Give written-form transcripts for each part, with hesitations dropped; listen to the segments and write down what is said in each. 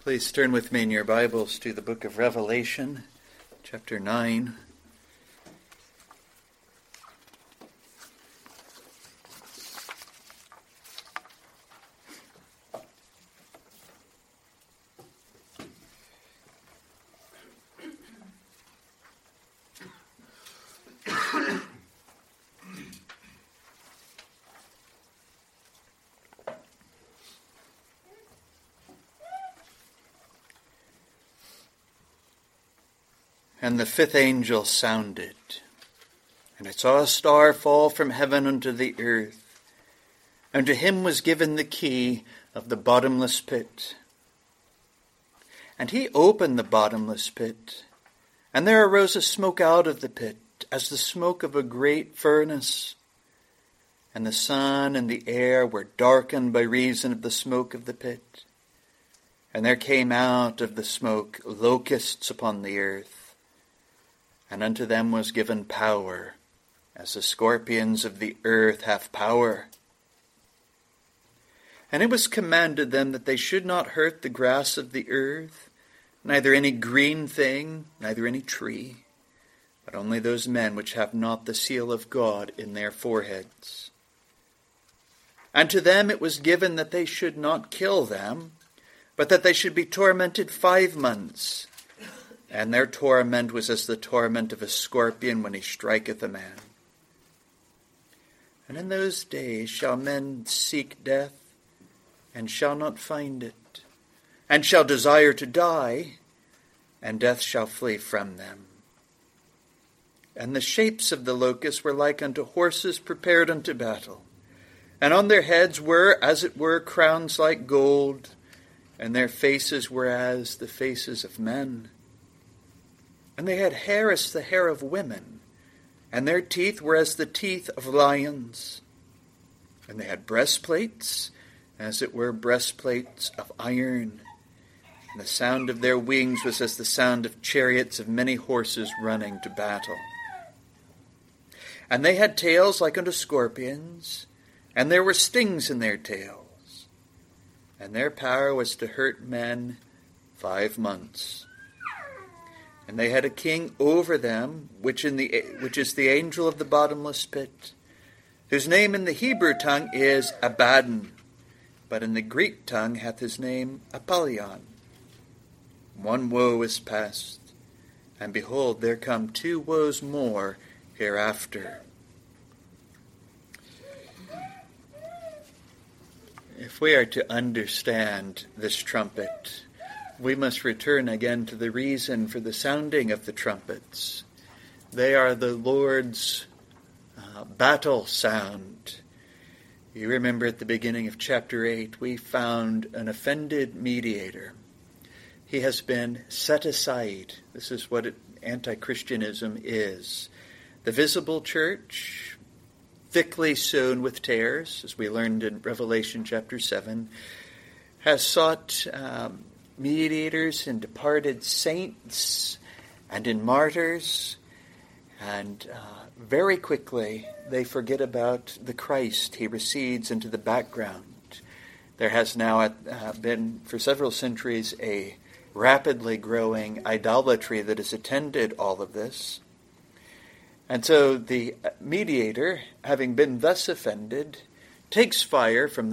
Please turn with me in your Bibles to the book of Revelation, chapter 9. And the fifth angel sounded, and I saw a star fall from heaven unto the earth, and to him was given the key of the bottomless pit. And he opened the bottomless pit, and there arose a smoke out of the pit, as the smoke of a great furnace. And the sun and the air were darkened by reason of the smoke of the pit. And there came out of the smoke locusts upon the earth. And unto them was given power, as the scorpions of the earth have power. And it was commanded them that they should not hurt the grass of the earth, neither any green thing, neither any tree, but only those men which have not the seal of God in their foreheads. And to them it was given that they should not kill them, but that they should be tormented 5 months. And their torment was as the torment of a scorpion when he striketh a man. And in those days shall men seek death, and shall not find it, and shall desire to die, and death shall flee from them. And the shapes of the locusts were like unto horses prepared unto battle. And on their heads were, as it were, crowns like gold, and their faces were as the faces of men. And they had hair as the hair of women, and their teeth were as the teeth of lions. And they had breastplates, as it were breastplates of iron. And the sound of their wings was as the sound of chariots of many horses running to battle. And they had tails like unto scorpions, and there were stings in their tails. And their power was to hurt men 5 months. And they had a king over them, which is the angel of the bottomless pit, whose name in the Hebrew tongue is Abaddon, but in the Greek tongue hath his name Apollyon. 1 woe is past, and behold, there come 2 woes more hereafter. If we are to understand this trumpet, we must return again to the reason for the sounding of the trumpets. They are the Lord's battle sound. You remember at the beginning of chapter 8, we found an offended mediator. He has been set aside. This is what anti-Christianism is. The visible church, thickly sown with tares, as we learned in Revelation chapter 7, has sought mediators in departed saints and in martyrs, and very quickly they forget about the Christ. He recedes into the background. There has now been for several centuries a rapidly growing idolatry that has attended all of this. And so the mediator, having been thus offended, takes fire from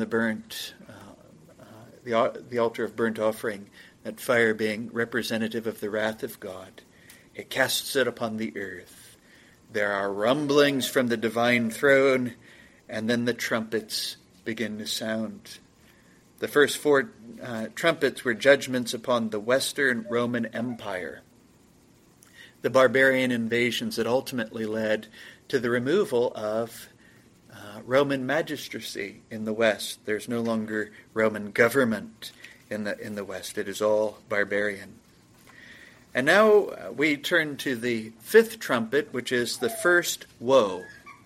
the altar of burnt offering, that fire being representative of the wrath of God. It casts it upon the earth. There are rumblings from the divine throne, and then the trumpets begin to sound. The first 4 trumpets were judgments upon the Western Roman Empire, the barbarian invasions that ultimately led to the removal of Roman magistracy in the West. There's no longer Roman government in the West. It is all barbarian. And now we turn to the 5th trumpet, which is the first woe.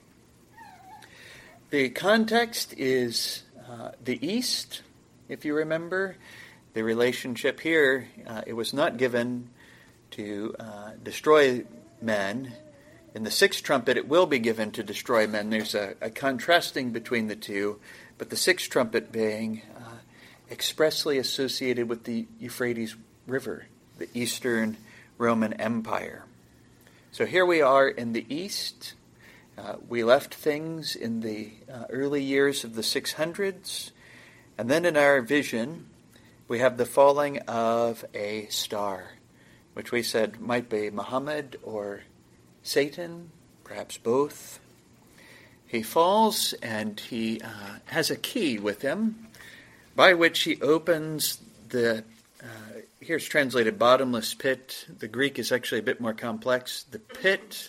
The context is the East, if you remember. The relationship here, it was not given to destroy men. In the 6th trumpet, it will be given to destroy men. There's a contrasting between the two, but the 6th trumpet being expressly associated with the Euphrates River, the Eastern Roman Empire. So here we are in the east. We left things in the early years of the 600s, and then in our vision we have the falling of a star, which we said might be Muhammad or Satan, perhaps both. He falls and he has a key with him by which he opens the, here's translated bottomless pit. The Greek is actually a bit more complex. The pit,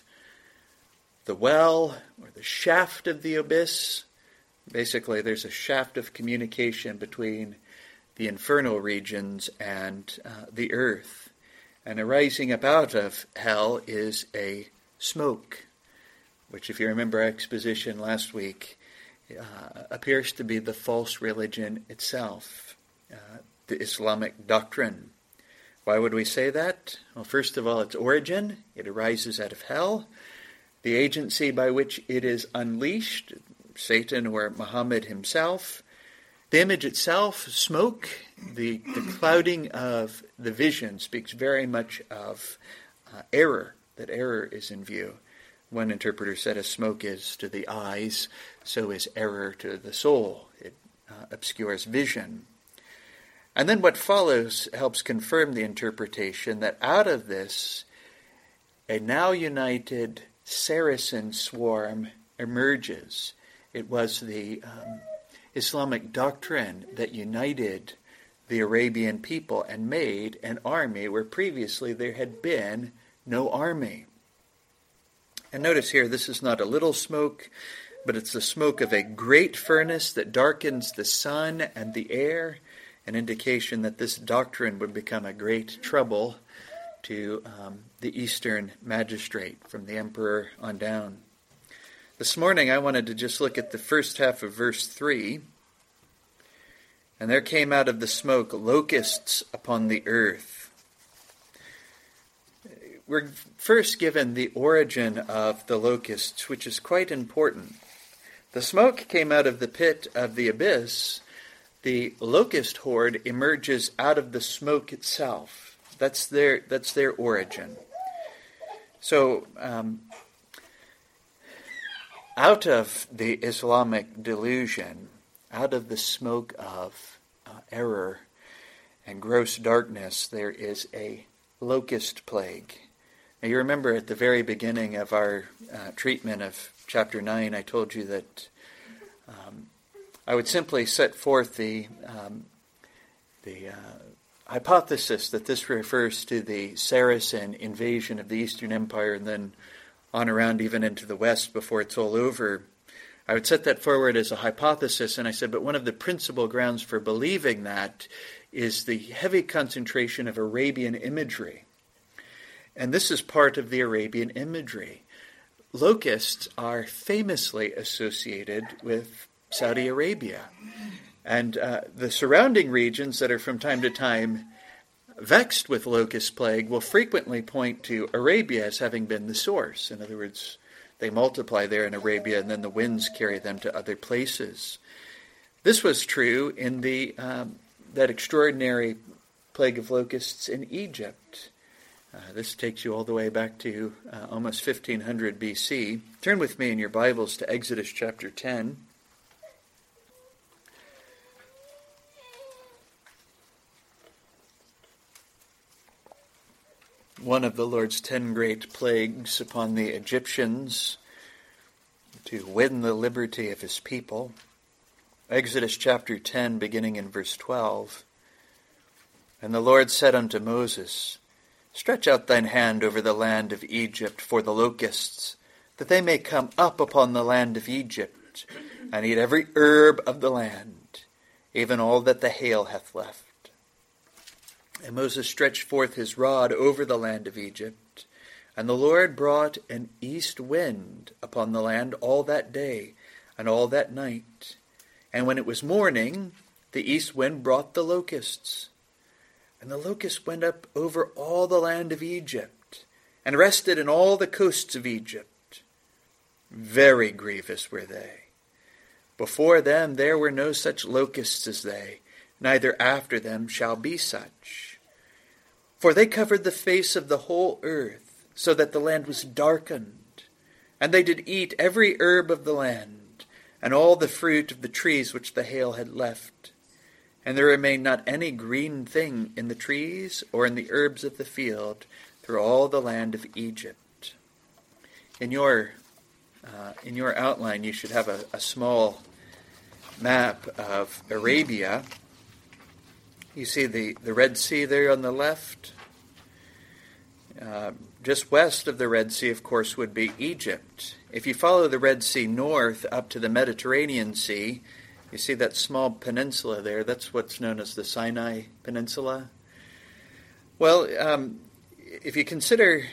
the well, or the shaft of the abyss. Basically, there's a shaft of communication between the infernal regions and the earth. And arising up out of hell is a smoke, which, if you remember our exposition last week, appears to be the false religion itself, the Islamic doctrine. Why would we say that? Well, first of all, its origin. It arises out of hell. The agency by which it is unleashed, Satan or Muhammad himself. The image itself, smoke, the clouding of the vision speaks very much of error, that error is in view. One interpreter said, as smoke is to the eyes, so is error to the soul. It obscures vision. And then what follows helps confirm the interpretation that out of this, a now united Saracen swarm emerges. It was the Islamic doctrine that united the Arabian people and made an army where previously there had been no army. And notice here, this is not a little smoke, but it's the smoke of a great furnace that darkens the sun and the air, an indication that this doctrine would become a great trouble to the Eastern magistrate, from the emperor on down. This morning I wanted to just look at the first half of verse 3. And there came out of the smoke locusts upon the earth. We're first given the origin of the locusts, which is quite important. The smoke came out of the pit of the abyss. The locust horde emerges out of the smoke itself. That's their origin. So, out of the Islamic delusion, out of the smoke of error and gross darkness, there is a locust plague. Now, you remember at the very beginning of our treatment of chapter 9, I told you that I would simply set forth the hypothesis that this refers to the Saracen invasion of the Eastern Empire and then on around even into the West before it's all over. I would set that forward as a hypothesis, and I said, but one of the principal grounds for believing that is the heavy concentration of Arabian imagery. And this is part of the Arabian imagery. Locusts are famously associated with Saudi Arabia. And the surrounding regions that are from time to time vexed with locust plague will frequently point to Arabia as having been the source. In other words, they multiply there in Arabia and then the winds carry them to other places. This was true in that extraordinary plague of locusts in Egypt. This takes you all the way back to almost 1500 BC. Turn with me in your Bibles to Exodus chapter 10. One of the Lord's 10 great plagues upon the Egyptians to win the liberty of his people. Exodus chapter 10, beginning in verse 12. And the Lord said unto Moses, Stretch out thine hand over the land of Egypt for the locusts, that they may come up upon the land of Egypt, and eat every herb of the land, even all that the hail hath left. And Moses stretched forth his rod over the land of Egypt, and the Lord brought an east wind upon the land all that day and all that night. And when it was morning, the east wind brought the locusts. And the locusts went up over all the land of Egypt, and rested in all the coasts of Egypt. Very grievous were they. Before them there were no such locusts as they, neither after them shall be such. For they covered the face of the whole earth, so that the land was darkened. And they did eat every herb of the land, and all the fruit of the trees which the hail had left. And there remained not any green thing in the trees or in the herbs of the field through all the land of Egypt. In your outline, you should have a small map of Arabia. You see the Red Sea there on the left. Just west of the Red Sea, of course, would be Egypt. If you follow the Red Sea north up to the Mediterranean Sea, you see that small peninsula there. That's what's known as the Sinai Peninsula. Well, if you consider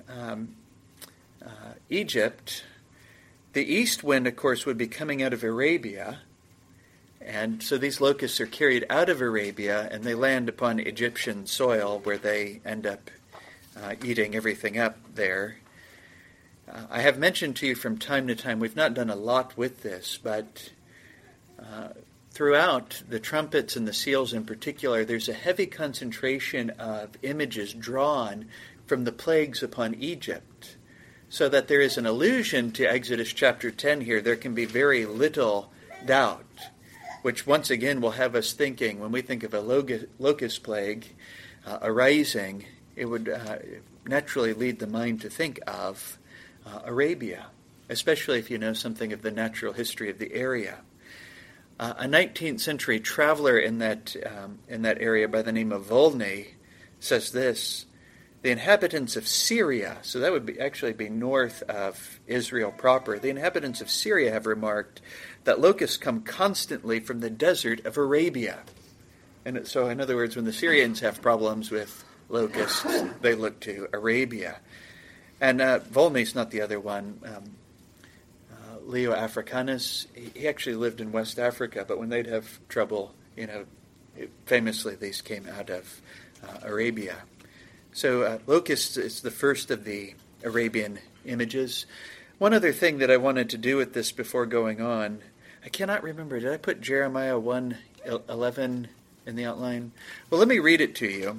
Egypt, the east wind, of course, would be coming out of Arabia. And so these locusts are carried out of Arabia, and they land upon Egyptian soil, where they end up eating everything up there. I have mentioned to you from time to time, we've not done a lot with this, but throughout the trumpets and the seals in particular, there's a heavy concentration of images drawn from the plagues upon Egypt, so that there is an allusion to Exodus chapter 10 here. There can be very little doubt, which once again will have us thinking, when we think of a locust plague arising, it would naturally lead the mind to think of Arabia, especially if you know something of the natural history of the area. A 19th century traveler in that area by the name of Volney says this: the inhabitants of Syria, so that would actually be north of Israel proper, the inhabitants of Syria have remarked that locusts come constantly from the desert of Arabia. And so, in other words, when the Syrians have problems with locusts, they look to Arabia. And Volney's not the other one. Leo Africanus, he actually lived in West Africa, but when they'd have trouble, famously these came out of Arabia. So locusts is the first of the Arabian images. One other thing that I wanted to do with this before going on, I cannot remember, did I put Jeremiah 1:11 in the outline? Well, let me read it to you.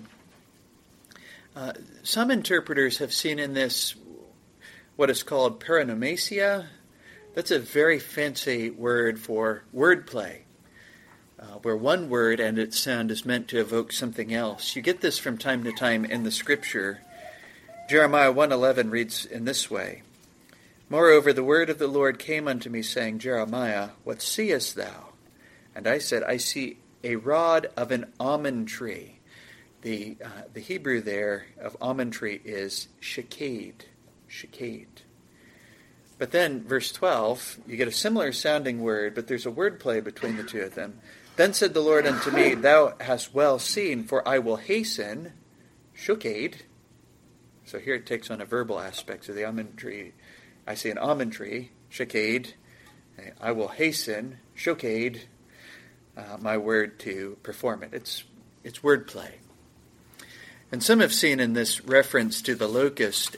Some interpreters have seen in this what is called paranomasia. That's a very fancy word for wordplay, where one word and its sound is meant to evoke something else. You get this from time to time in the Scripture. Jeremiah 1:11 reads in this way: Moreover, the word of the Lord came unto me, saying, Jeremiah, what seest thou? And I said, I see a rod of an almond tree. The Hebrew there of almond tree is shakade. But then, verse 12, you get a similar sounding word, but there's a wordplay between the two of them. Then said the Lord unto me, Thou hast well seen, for I will hasten, shukade. So here it takes on a verbal aspect. So the almond tree, I see an almond tree, shakade. I will hasten, shukade, my word to perform it. It's wordplay. And some have seen in this reference to the locust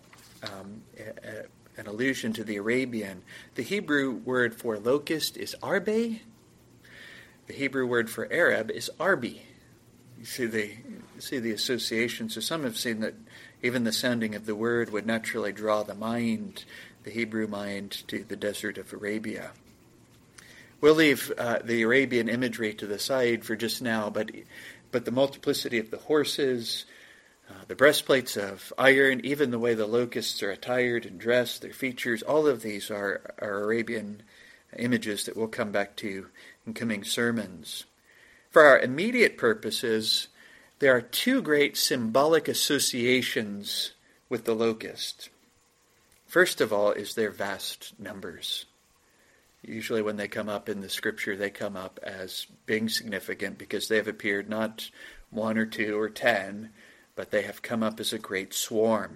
an allusion to the Arabian. The Hebrew word for locust is arbe. The Hebrew word for Arab is arbi. You see the association. So some have seen that even the sounding of the word would naturally draw the mind, the Hebrew mind, to the desert of Arabia. We'll leave the Arabian imagery to the side for just now, but the multiplicity of the horses, the breastplates of iron, even the way the locusts are attired and dressed, their features, all of these are Arabian images that we'll come back to in coming sermons. For our immediate purposes, there are two great symbolic associations with the locust. First of all is their vast numbers. Usually when they come up in the Scripture, they come up as being significant because they have appeared not 1 or 2 or 10, but they have come up as a great swarm.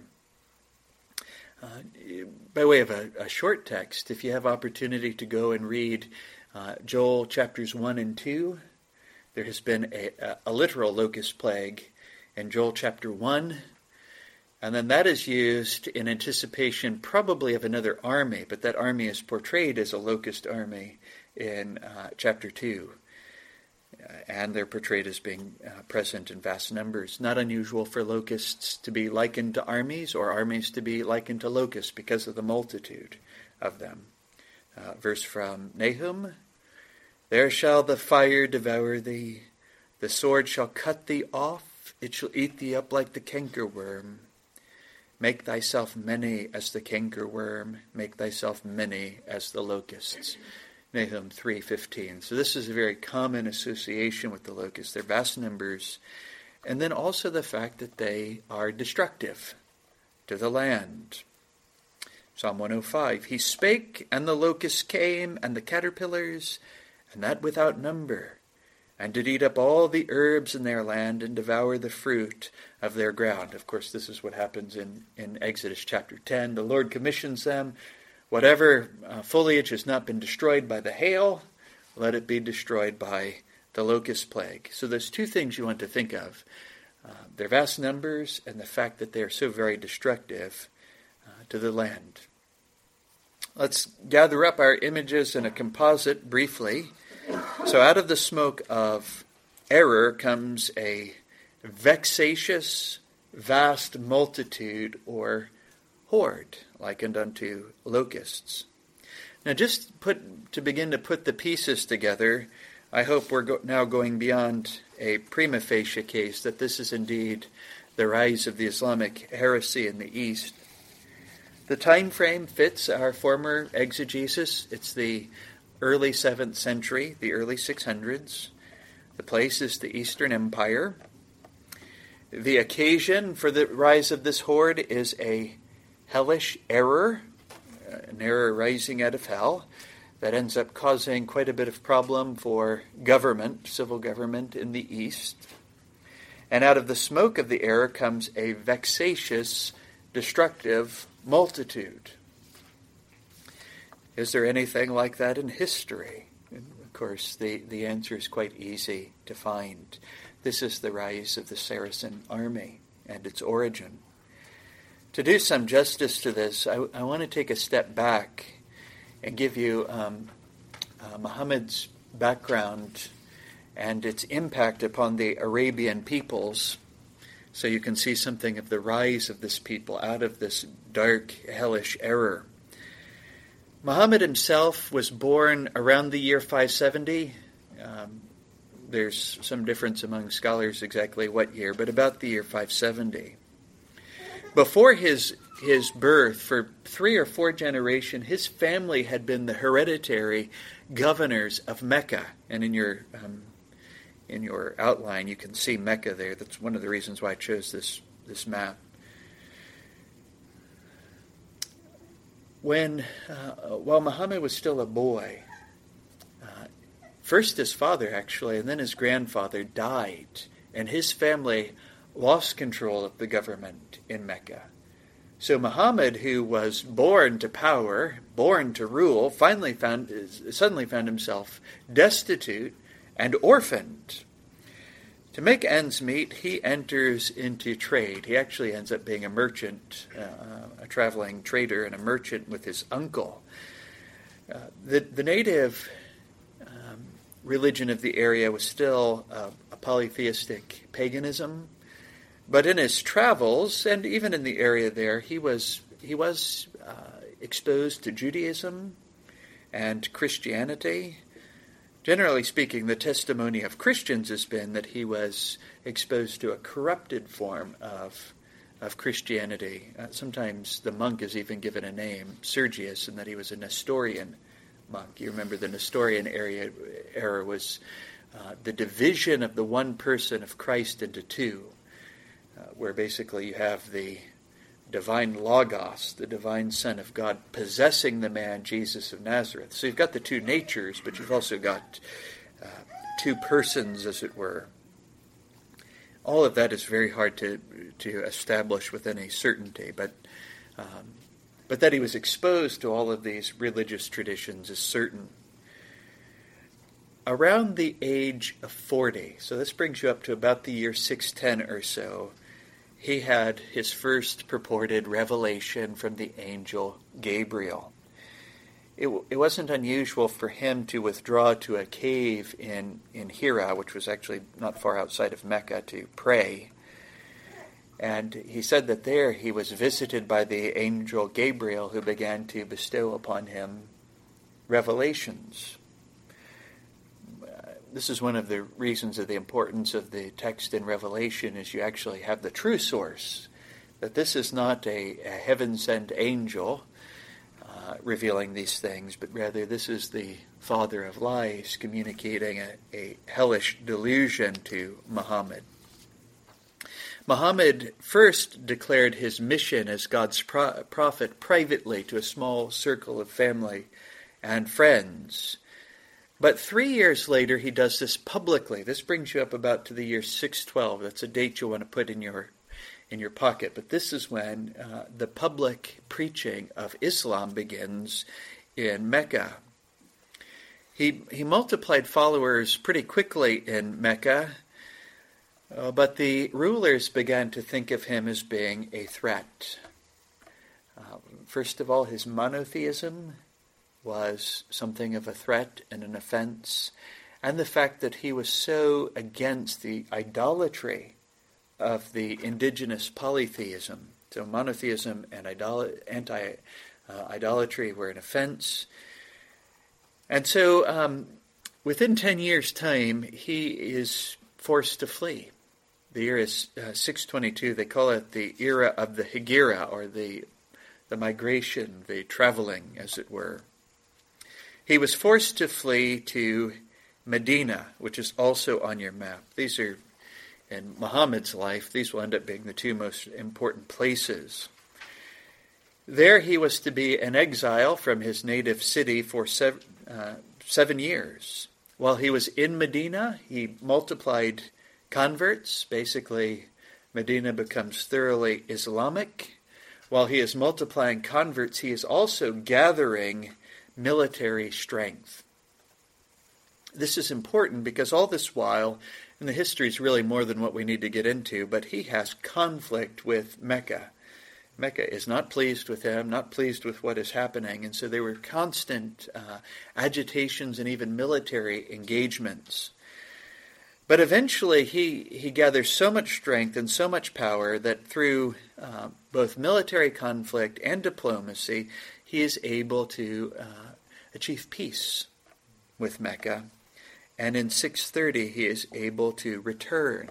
By way of a short text, if you have opportunity to go and read Joel chapters 1 and 2, there has been a literal locust plague in Joel chapter 1, and then that is used in anticipation probably of another army, but that army is portrayed as a locust army in chapter 2. and they're portrayed as being present in vast numbers. Not unusual for locusts to be likened to armies, or armies to be likened to locusts because of the multitude of them. Verse from Nahum, "There shall the fire devour thee, the sword shall cut thee off, it shall eat thee up like the cankerworm. Make thyself many as the cankerworm, make thyself many as the locusts." Nahum 3:15. So this is a very common association with the locusts. Their vast numbers, and then also the fact that they are destructive to the land. Psalm 105, "He spake, and the locusts came, and the caterpillars, and that without number, and did eat up all the herbs in their land, and devour the fruit of their ground." Of course, this is what happens in Exodus chapter 10. The Lord commissions them, whatever foliage has not been destroyed by the hail, let it be destroyed by the locust plague. So there's two things you want to think of. Their vast numbers and the fact that they are so very destructive to the land. Let's gather up our images in a composite briefly. So out of the smoke of error comes a vexatious, vast multitude or horde, likened unto locusts. Now just to begin to put the pieces together, I hope we're now going beyond a prima facie case that this is indeed the rise of the Islamic heresy in the East. The time frame fits our former exegesis. It's the early 7th century, the early 600s. The place is the Eastern Empire. The occasion for the rise of this horde is a hellish error, an error rising out of hell, that ends up causing quite a bit of problem for government, civil government in the East. And out of the smoke of the error comes a vexatious, destructive multitude. Is there anything like that in history? And of course, the answer is quite easy to find. This is the rise of the Saracen army and its origin. To do some justice to this, I want to take a step back and give you Muhammad's background and its impact upon the Arabian peoples, so you can see something of the rise of this people out of this dark, hellish error. Muhammad himself was born around the year 570. There's some difference among scholars exactly what year, but about the year 570. Before his birth, for 3 or 4 generations, his family had been the hereditary governors of Mecca. And in your outline, you can see Mecca there. That's one of the reasons why I chose this map. While Muhammad was still a boy, first his father actually, and then his grandfather died, and his family lost control of the government in Mecca. So Muhammad, who was born to power, born to rule, suddenly found himself destitute and orphaned. To make ends meet, he enters into trade. He actually ends up being a merchant, a traveling trader and a merchant with his uncle. The native religion of the area was still a polytheistic paganism. But in his travels, and even in the area there, he was exposed to Judaism and Christianity. Generally speaking, the testimony of Christians has been that he was exposed to a corrupted form of Christianity. Sometimes the monk is even given a name, Sergius, and that he was a Nestorian monk. You remember the Nestorian era was the division of the one person of Christ into two. Where basically you have the divine Logos, the divine Son of God, possessing the man Jesus of Nazareth. So you've got the two natures, but you've also got two persons, as it were. All of that is very hard to establish with any certainty, but that he was exposed to all of these religious traditions is certain. Around the age of 40, so this brings you up to about the year 610 or so, he had his first purported revelation from the angel Gabriel. it wasn't unusual for him to withdraw to a cave in Hira, which was actually not far outside of Mecca, to pray. And he said that there he was visited by the angel Gabriel, who began to bestow upon him revelations. This is one of the reasons of the importance of the text in Revelation, is you actually have the true source, that this is not a heaven-sent angel revealing these things, but rather this is the father of lies communicating a hellish delusion to Muhammad. Muhammad first declared his mission as God's prophet privately to a small circle of family and friends. But 3 years later, he does this publicly. This brings you up about to the year 612. That's a date you want to put in your pocket. But this is when the public preaching of Islam begins in Mecca. He multiplied followers pretty quickly in Mecca, but the rulers began to think of him as being a threat. First of all, his monotheism was something of a threat and an offense, and the fact that he was so against the idolatry of the indigenous polytheism. So monotheism and anti-idolatry were an offense. And so within 10 years' time, he is forced to flee. The year is 622. They call it the era of the Hegira, or the migration, the traveling, as it were. He was forced to flee to Medina, which is also on your map. These are, in Muhammad's life, these will end up being the two most important places. There he was to be an exile from his native city for 7 years. While he was in Medina, he multiplied converts. Basically, Medina becomes thoroughly Islamic. While he is multiplying converts, he is also gathering military strength. This is important because all this while, and the history is really more than what we need to get into, but he has conflict with Mecca. Mecca is not pleased with him, not pleased with what is happening, and so there were constant agitations and even military engagements. But eventually he gathers so much strength and so much power that through both military conflict and diplomacy, he is able to achieve peace with Mecca. And in 630, he is able to return.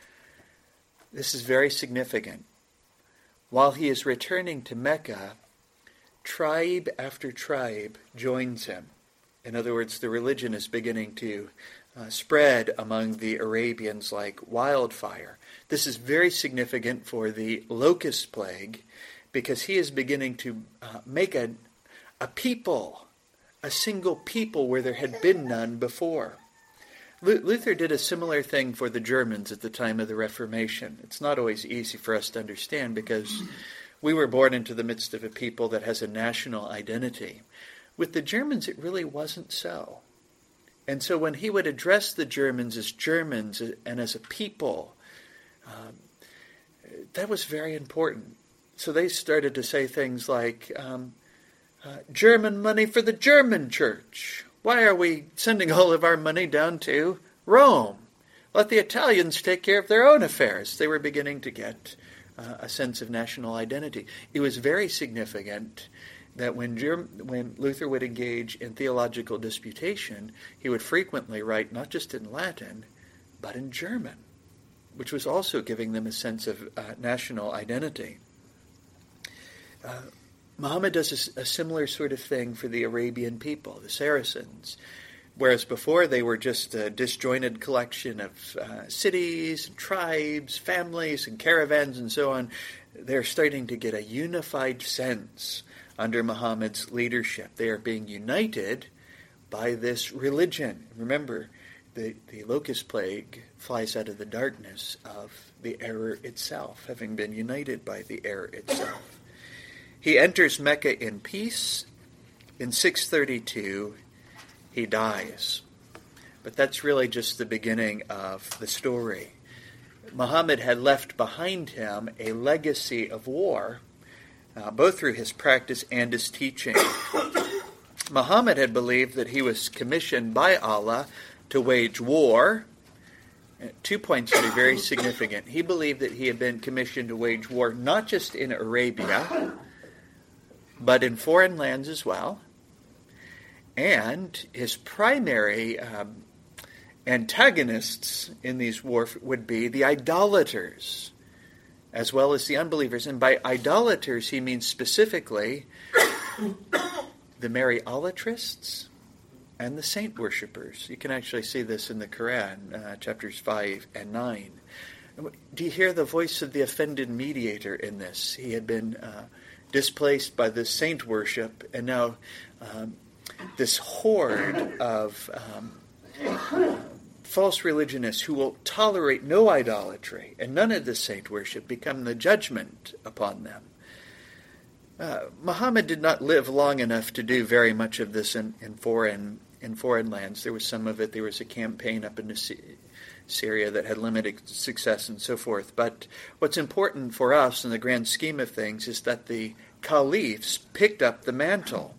This is very significant. While he is returning to Mecca, tribe after tribe joins him. In other words, the religion is beginning to spread among the Arabians like wildfire. This is very significant for the locust plague, because he is beginning to make a people, a single people where there had been none before. Luther did a similar thing for the Germans at the time of the Reformation. It's not always easy for us to understand because we were born into the midst of a people that has a national identity. With the Germans, it really wasn't so. And so when he would address the Germans and as a people, that was very important. So they started to say things like, German money for the German church. Why are we sending all of our money down to Rome? Let the Italians take care of their own affairs. They were beginning to get a sense of national identity. It was very significant that when Luther would engage in theological disputation, he would frequently write not just in Latin, but in German, which was also giving them a sense of national identity. Muhammad does a similar sort of thing for the Arabian people, the Saracens. Whereas before they were just a disjointed collection of cities, and tribes, families, and caravans, and so on, they're starting to get a unified sense under Muhammad's leadership. They are being united by this religion. Remember, the locust plague flies out of the darkness of the error itself, having been united by the error itself. He enters Mecca in peace. In 632, he dies. But that's really just the beginning of the story. Muhammad had left behind him a legacy of war, both through his practice and his teaching. Muhammad had believed that he was commissioned by Allah to wage war. 2 points that are very significant. He believed that he had been commissioned to wage war not just in Arabia, but in foreign lands as well. And his primary antagonists in these wars would be the idolaters, as well as the unbelievers. And by idolaters, he means specifically the Mariolatrists and the saint worshippers. You can actually see this in the Quran, chapters 5 and 9. Do you hear the voice of the offended mediator in this? He had been displaced by the saint worship, and now this horde of false religionists who will tolerate no idolatry and none of the saint worship become the judgment upon them. Muhammad did not live long enough to do very much of this in foreign lands. There was some of it. There was a campaign up in Syria that had limited success and so forth. But what's important for us in the grand scheme of things is that the caliphs picked up the mantle.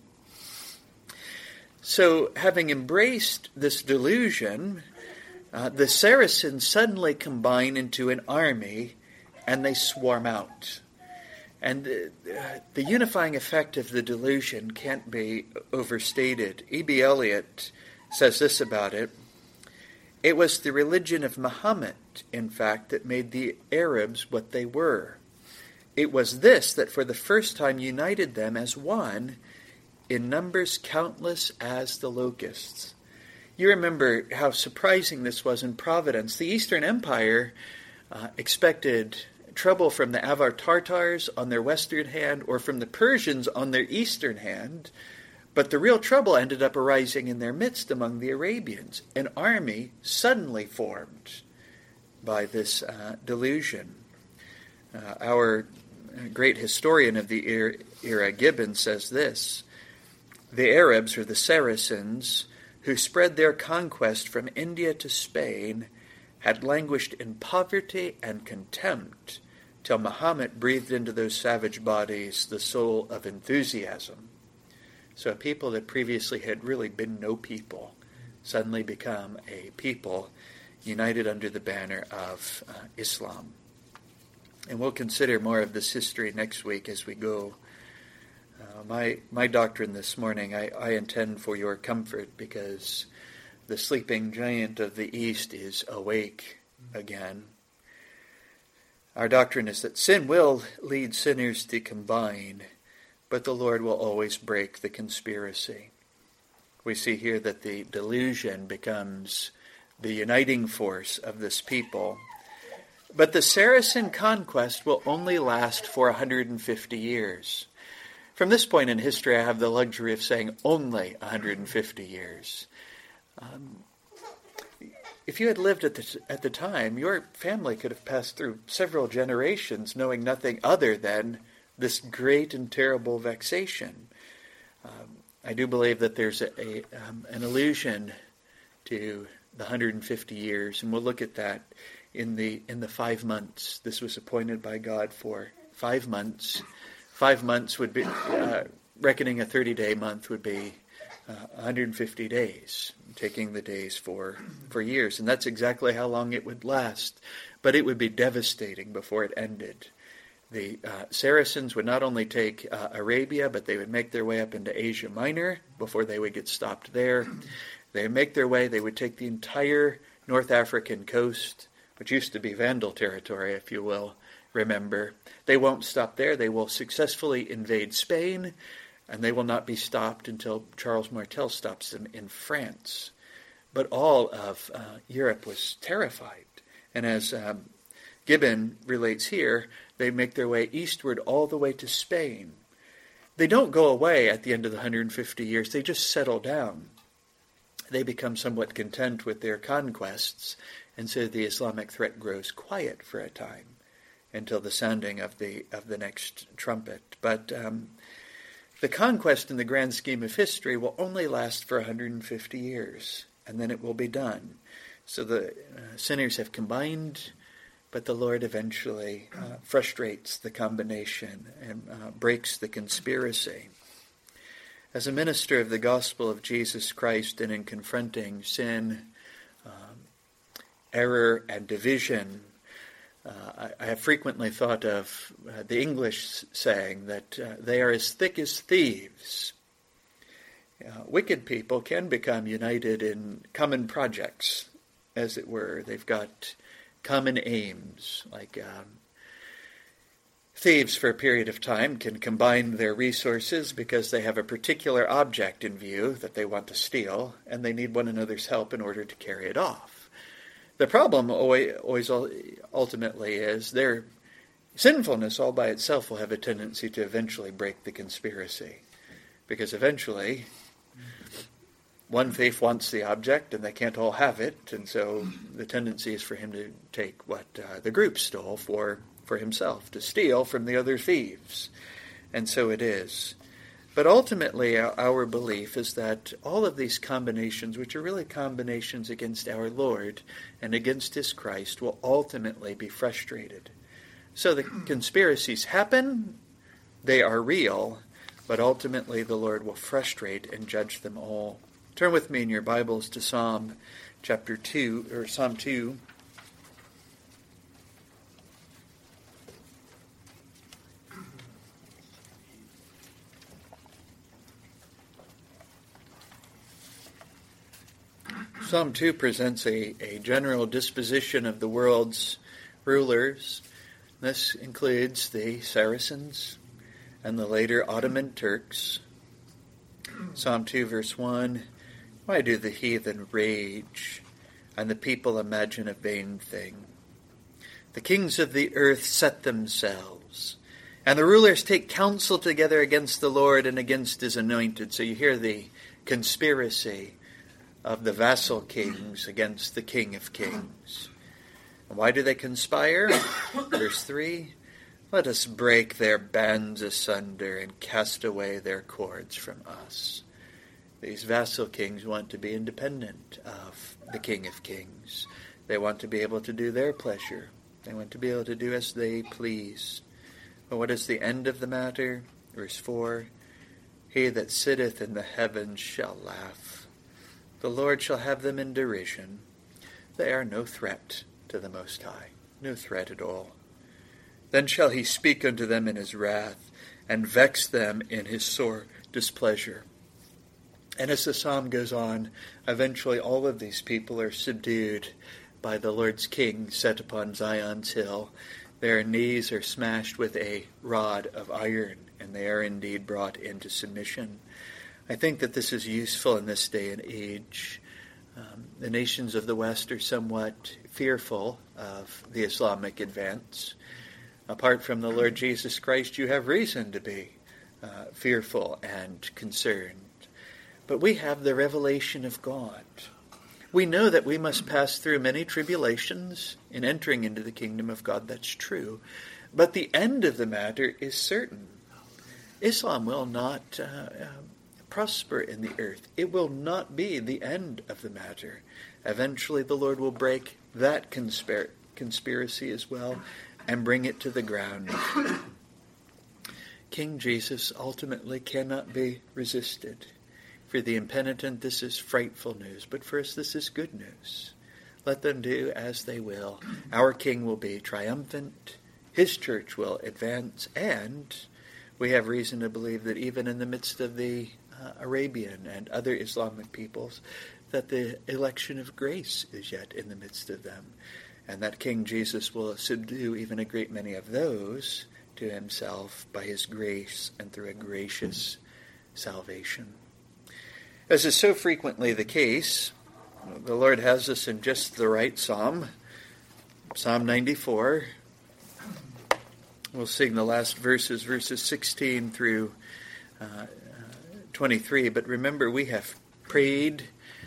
So, having embraced this delusion, the Saracens suddenly combine into an army and they swarm out. And the unifying effect of the delusion can't be overstated. E.B. Elliott says this about it. It was the religion of Muhammad, in fact, that made the Arabs what they were. It was this that for the first time united them as one, in numbers countless as the locusts. You remember how surprising this was in Providence. The Eastern Empire expected trouble from the Avar Tartars on their western hand or from the Persians on their eastern hand, but the real trouble ended up arising in their midst among the Arabians. An army suddenly formed by this delusion. Our great historian of the era, Gibbon, says this: the Arabs, or the Saracens, who spread their conquest from India to Spain, had languished in poverty and contempt till Muhammad breathed into those savage bodies the soul of enthusiasm. So a people that previously had really been no people suddenly become a people united under the banner of Islam. And we'll consider more of this history next week as we go. My doctrine this morning, I intend for your comfort, because the sleeping giant of the East is awake again. Our doctrine is that sin will lead sinners to combine, but the Lord will always break the conspiracy. We see here that the delusion becomes the uniting force of this people. But the Saracen conquest will only last for 150 years. From this point in history, I have the luxury of saying only 150 years. If you had lived at the time, your family could have passed through several generations knowing nothing other than this great and terrible vexation. I do believe that there's an allusion to the 150 years, and we'll look at that in the 5 months. This was appointed by God for 5 months. 5 months would be, reckoning a 30-day month would be 150 days, taking the days for years. And that's exactly how long it would last. But it would be devastating before it ended. The Saracens would not only take Arabia, but they would make their way up into Asia Minor before they would get stopped there. They would make their way, they would take the entire North African coast, which used to be Vandal territory, if you will remember. They won't stop there. They will successfully invade Spain, and they will not be stopped until Charles Martel stops them in France. But all of Europe was terrified. And as Gibbon relates here, they make their way eastward all the way to Spain. They don't go away at the end of the 150 years. They just settle down. They become somewhat content with their conquests, and so the Islamic threat grows quiet for a time until the sounding of the next trumpet. But the conquest in the grand scheme of history will only last for 150 years, and then it will be done. So the sinners have combined, but the Lord eventually frustrates the combination and breaks the conspiracy. As a minister of the gospel of Jesus Christ and in confronting sin, error, and division, I have frequently thought of the English saying that they are as thick as thieves. Wicked people can become united in common projects, as it were. They've got common aims, like thieves for a period of time can combine their resources because they have a particular object in view that they want to steal, and they need one another's help in order to carry it off. The problem always ultimately is their sinfulness all by itself will have a tendency to eventually break the conspiracy, because eventually one thief wants the object and they can't all have it, and so the tendency is for him to take what the group stole for himself, to steal from the other thieves. And so it is. But ultimately our belief is that all of these combinations, which are really combinations against our Lord and against his Christ, will ultimately be frustrated. So the conspiracies happen, they are real, but ultimately the Lord will frustrate and judge them all. Turn with me in your Bibles to Psalm 2. Psalm 2 presents a general disposition of the world's rulers. This includes the Saracens and the later Ottoman Turks. Psalm 2 verse 1, "Why do the heathen rage, and the people imagine a vain thing? The kings of the earth set themselves, and the rulers take counsel together against the Lord and against his anointed." So you hear the conspiracy of the vassal kings against the King of Kings. And why do they conspire? Verse 3, "Let us break their bands asunder and cast away their cords from us." These vassal kings want to be independent of the King of Kings. They want to be able to do their pleasure. They want to be able to do as they please. But what is the end of the matter? Verse 4, "He that sitteth in the heavens shall laugh. The Lord shall have them in derision. They are no threat to the Most High, no threat at all. Then shall he speak unto them in his wrath, and vex them in his sore displeasure." And as the psalm goes on, eventually all of these people are subdued by the Lord's King set upon Zion's hill. Their knees are smashed with a rod of iron, and they are indeed brought into submission. I think that this is useful in this day and age. The nations of the West are somewhat fearful of the Islamic advance. Apart from the Lord Jesus Christ, you have reason to be fearful and concerned. But we have the revelation of God. We know that we must pass through many tribulations in entering into the kingdom of God. That's true. But the end of the matter is certain. Islam will not prosper in the earth. It will not be the end of the matter. Eventually the Lord will break that conspiracy as well and bring it to the ground. King Jesus ultimately cannot be resisted. For the impenitent, this is frightful news, but for us, this is good news. Let them do as they will. Our King will be triumphant. His church will advance, and we have reason to believe that even in the midst of the Arabian and other Islamic peoples, that the election of grace is yet in the midst of them, and that King Jesus will subdue even a great many of those to himself by his grace and through a gracious salvation. As is so frequently the case, the Lord has us in just the right psalm, Psalm 94. We'll sing the last verses 16 through 23, but remember, we have prayed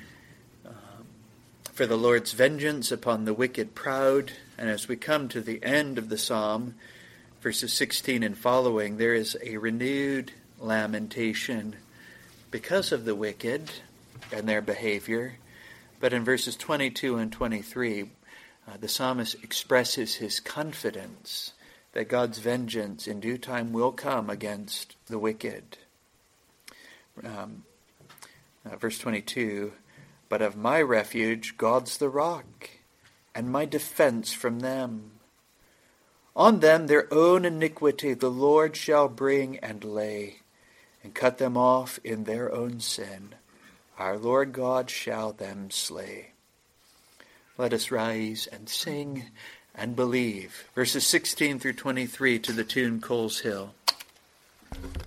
for the Lord's vengeance upon the wicked proud, and as we come to the end of the psalm, verses 16 and following, there is a renewed lamentation because of the wicked and their behavior. But in verses 22 and 23, the psalmist expresses his confidence that God's vengeance in due time will come against the wicked. verse 22, but of my refuge God's the rock, and my defense from them. On them their own iniquity the Lord shall bring and lay, and cut them off in their own sin. Our Lord God shall them slay. Let us rise and sing and believe. Verses 16 through 23 to the tune Coles Hill.